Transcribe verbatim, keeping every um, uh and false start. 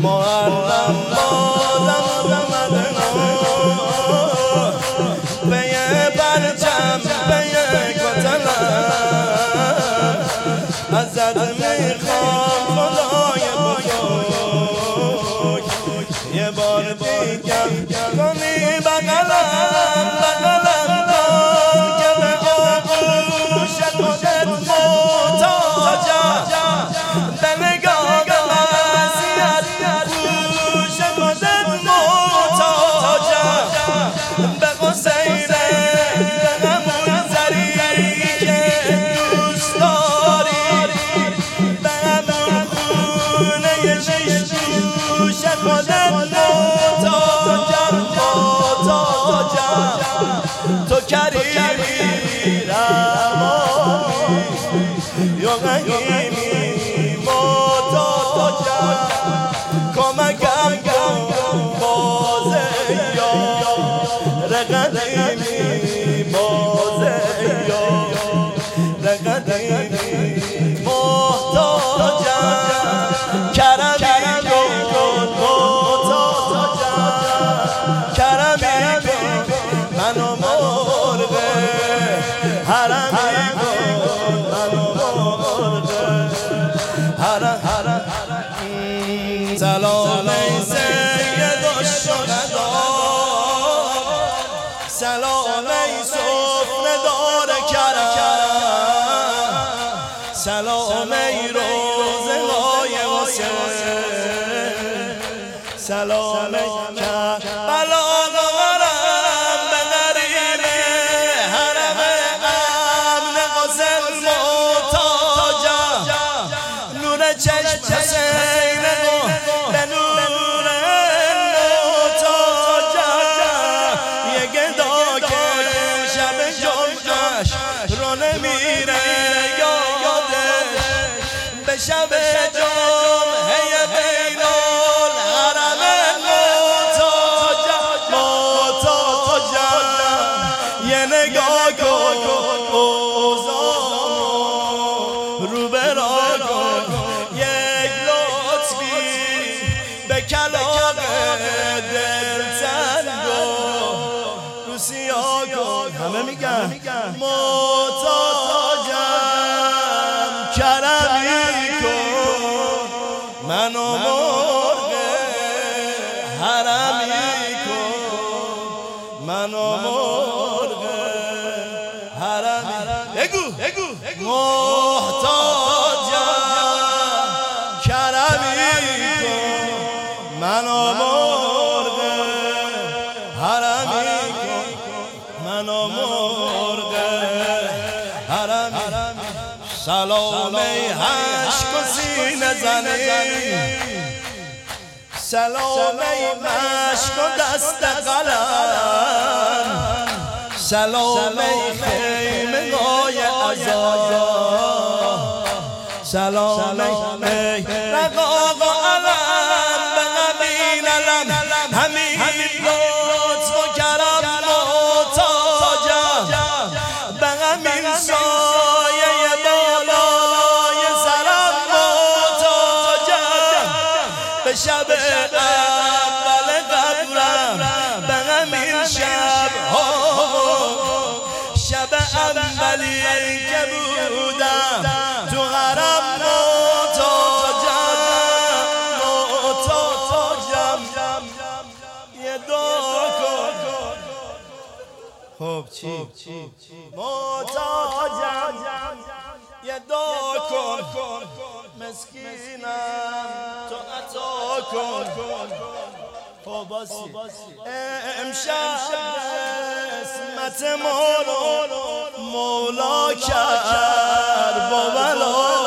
محرم بازم اومده به یه پرچم به یه کتلم ازت میخوام خدای بزرگ یه بار دیگم کنی بغلم بغلم کن که به آغوش خودت محتاجم به نگاه وصیت گوش خودت محتاجم به قصیره به همون زری که دوست داری به همون خونه شیش گوش خودت محتاجم محتاجم تو کریمی رحمانی یا غیمی محتاجم کمکم کن بازه یار قدیمی بازه یار قدیمی محتاجم کرمی کن محتاجم کرمی کن منو مرغ حرمی کن منو مرغ حرم سلام ای سید الشهدا سلام ای سفره دار کرم سلام ای روزه های حسین سلام ای کربلا غرم به نرینه حرم امن قاسم محتاجم نور چشم حسین به نور محتاجم یه گدا که شب جمعش رو نمیره یادش به شب جمعه بین الحرم محتاجم محتاجم یه نگاه کن اوضاعمو رو برا کن یک لطفی به کلاغ دلتنگ و رو سیاه کن همه میگن محتاجم کرمی کن منو مرغ حرمی کن منو مرغ حرمی بگو محتاجم کرمی کن منو مرغ حرمی کن منو مرغ حرمی سلام ای عشق و سینه زنی سلام ای مشک و دست قلم سلام ای خیمه های عزا سلام ای رقاق و علم به قبیل علم همین لطف و کرم محتاجم به همین سایه بالای سرم محتاجم به شب اول قبرم به همین شب ها شب اولی که بودم تو حرم محتاجم محتاجم یه دعا کن خب چی محتاجم یه دعا کن مسکینم تو عطا کن خب باسی امشب قسمت مولا مولا کرد با بلا